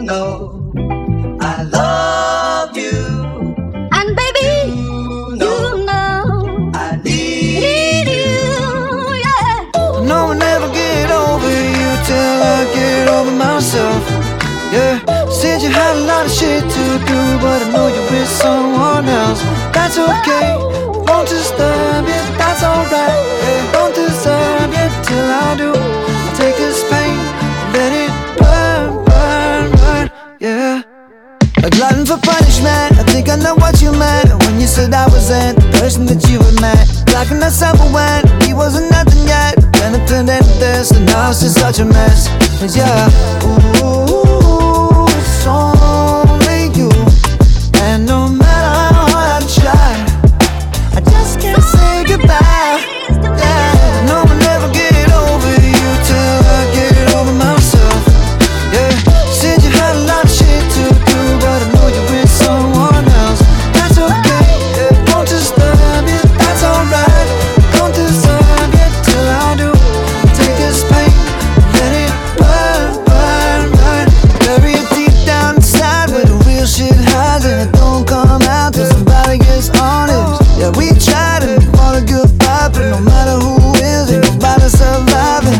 know I love you, And baby, you you know know I need you, yeah. No, I'll never get over you till I get over myself. Yeah, said you had a lot of shit to do, but I know you're with someone else. That's okay, won't disturb you, that's alright. Yeah, don't deserve you till I do. I'll take this pain and let it burn, burn, burn, yeah. A glutton for punishment, I think I know what you meant when you said I wasn't the person that you had met. Blocking myself when we wasn't nothing yet. Then it turned into this, and now it's just such a mess. And yeah, ooh, it's only you. And no matter how hard I try, I just can't say goodbye. Yeah, no, I'll never get over you till I get over myself. Yeah, said you had a lot of shit to do, but I know you're with someone else. That's okay, yeah, won't disturb you, that's alright. Don't deserve you till I do. Take this pain, let it burn, burn, burn. Bury it deep down inside where the real shit hides, and it don't come out till somebody gets honest. Yeah, we try to want a good vibe, but no matter who is, ain't nobody surviving.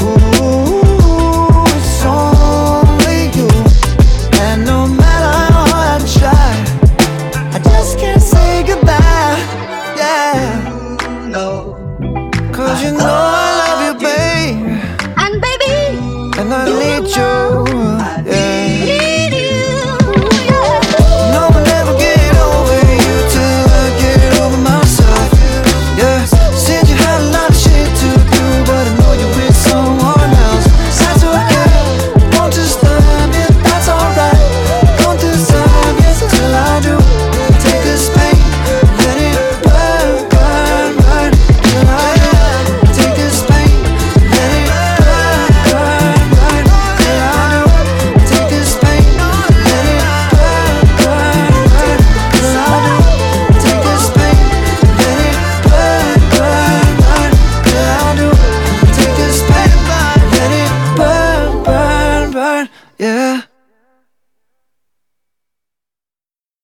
Ooh, it's only you. And no matter how hard I try, I just can't say goodbye. Yeah, know. cause you know I love you, babe, And baby, and I need you. Yeah. need you, yeah. No, I'll never get over you till I get over myself. Yeah, said you had a lot of shit to do, but I know you're with someone else. That's okay, won't disturb you, that's alright. Don't deserve you till I do. Take this pain, let it burn, burn, burn. Till I do. Take this pain, let it burn, burn, burn. Till I do. Take this pain, let it burn, burn, burn. Till I do. Take this pain, let it burn, burn, burn. Till I do. Take this pain, let it burn, burn, burn. Yeah.